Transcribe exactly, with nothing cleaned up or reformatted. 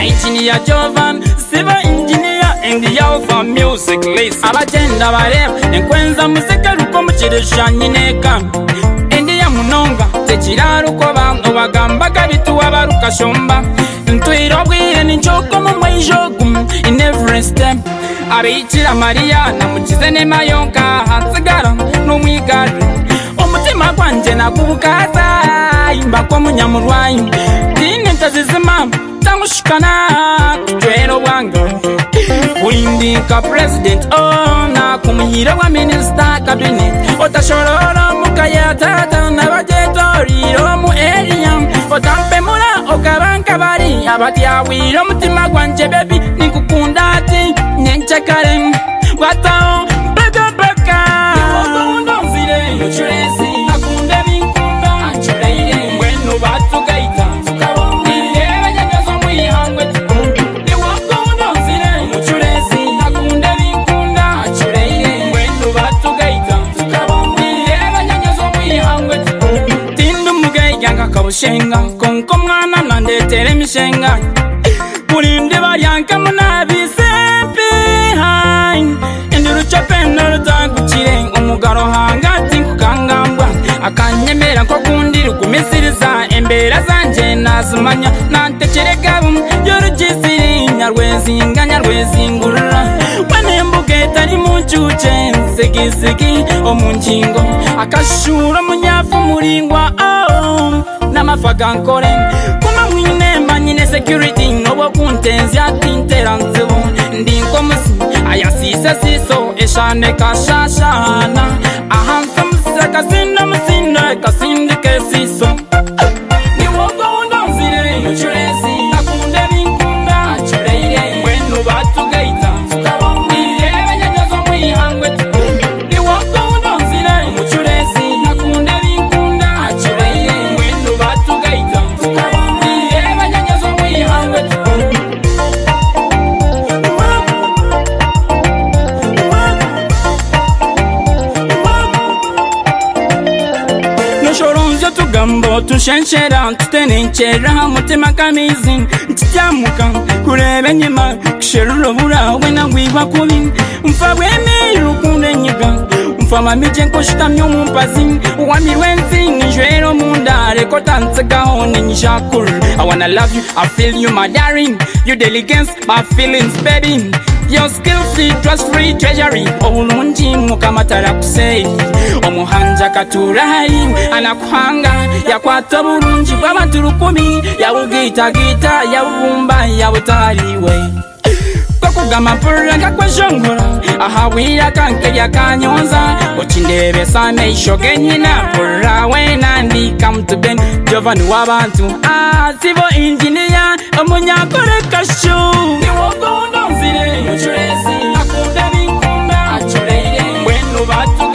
engineer Jovan, civil engineer in the Alpha Music List. Abagenda bareba enkwenza museka ruko mukirisha nyineka India munonga tekiraro ko bantu bagamba gabitu abaruka shomba ntwiro bwire ninjoko mu mwijogum in every step abikira Maria na mukize ne mayonka hatsigara no mwigari umutima kwanje nakubukaza imba ko munyamurwayi dine ntazizima tangushikana twero bwanga Ulindika president oh na kumuhira wa minister cabinet otashorora mukaya tata na bajetoriro mu area otampemura okabanka bari abati awiro mutima gwanje baby nikukunda ati nyenchakare watao bega bega ndonzire muchurezi akunde binkunda achureire mwenu batu gaita tukabonire banyanyazo mwihangwe ni wako ndonzire muchurezi akunde binkunda achureire mwenu batu gaita tukabonire banyanyazo mwihangwe tindu mugayanga kabushenga konko mwana nandetere mishenga Pulinde baryanka munabise behind Induru chapena rutagukire umugaro hangati kukangambwa akanyemera ko kundira kumisiriza embera zanje nazumanya nantekerega yorugiziri nyarwezi nganya rwezingurura wanembuke tari mucuce segizigi omunjingo akashura munyafu muringwa oh namafaga nkore kuma mwinemba nyine security nobo kuntenzi atinteranzeho ndinko musi ayasisa siso eshane kashashana ahansa musaka sinda musinda kasindi kesiso ni wogo ndonzire muchurezi akunde binkunda achureire mwenu batu gaita tukabonire banyanyazo mwihangwe ni wogo ndonzire muchurezi akunde binkunda achureire mwenu batu gaita tukabonire banyanyazo mwihangwe Noshoronzo tugambo tushenshera tutenenchera mutima kamizi ntyamuka kurebe nyima kusheruro burawe nagwibwa kubi mfa bweme rukunde nyiga mfa mamije nkoshtamyo mumpazi wamirwenzi nijero mundare kotantsagaho ninyishakuru I wanna love you I feel you my darling you delicate my feelings baby Your skill free, trust free, treasury Olunji mukamatara kusei Omuhanja katurahi Anakuhanga ya kwata burunji Baba turukumi ya ugita gita Ya ubumba ya utaliwe Kwa kugama puranga kwa shongora Ahawira kanke ya kanyonza Ochindebe same ishoge nyina Purawe nandi come to ben Jovani wabantu Ah, sivo engineer Omunyakore kashu Ni woko ndonzire muchurezi akunde binkunda achureire mwenu batu